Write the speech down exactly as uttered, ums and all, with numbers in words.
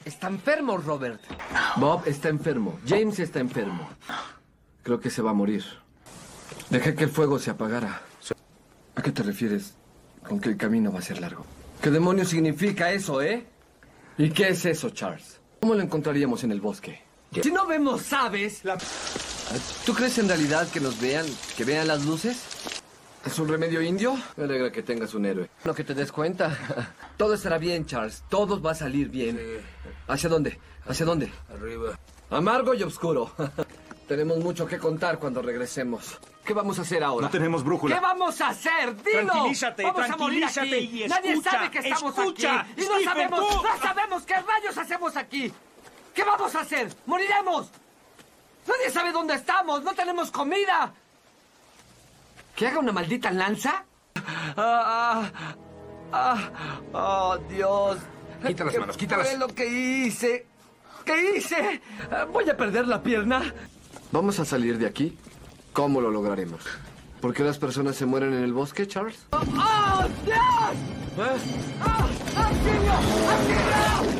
está enfermo, Robert. Bob está enfermo. James está enfermo. Creo que se va a morir. Dejé que el fuego se apagara. ¿A qué te refieres con que el camino va a ser largo? ¿Qué demonios significa eso, eh? ¿Y qué es eso, Charles? ¿Cómo lo encontraríamos en el bosque? Si no vemos aves... La... ¿Tú crees en realidad que nos vean, que vean las luces? ¿Es un remedio indio? Me alegra que tengas un héroe. No que te des cuenta. Todo estará bien, Charles. Todo va a salir bien. Sí. ¿Hacia dónde? ¿Hacia dónde? Arriba. Amargo y oscuro. Tenemos mucho que contar cuando regresemos. ¿Qué vamos a hacer ahora? No tenemos brújula. ¿Qué vamos a hacer? ¡Dilo! Tranquilízate, vamos tranquilízate a morir aquí. y escucha. Nadie sabe que estamos escucha, aquí. Y no Stephen, sabemos, tú. no sabemos qué rayos hacemos aquí. ¿Qué vamos a hacer? ¡Moriremos! Nadie sabe dónde estamos. No tenemos comida. ¿Que haga una maldita lanza? Ah, ah, ah, oh, Dios. Quita las manos, quítalas. ¿Qué fue lo que hice? ¿Qué hice? ¿Voy a perder la pierna? Vamos a salir de aquí. ¿Cómo lo lograremos? ¿Por qué las personas se mueren en el bosque, Charles? ¡Oh, oh Dios! ¿Eh? ¡Oh, auxilio! ¡Auxilio!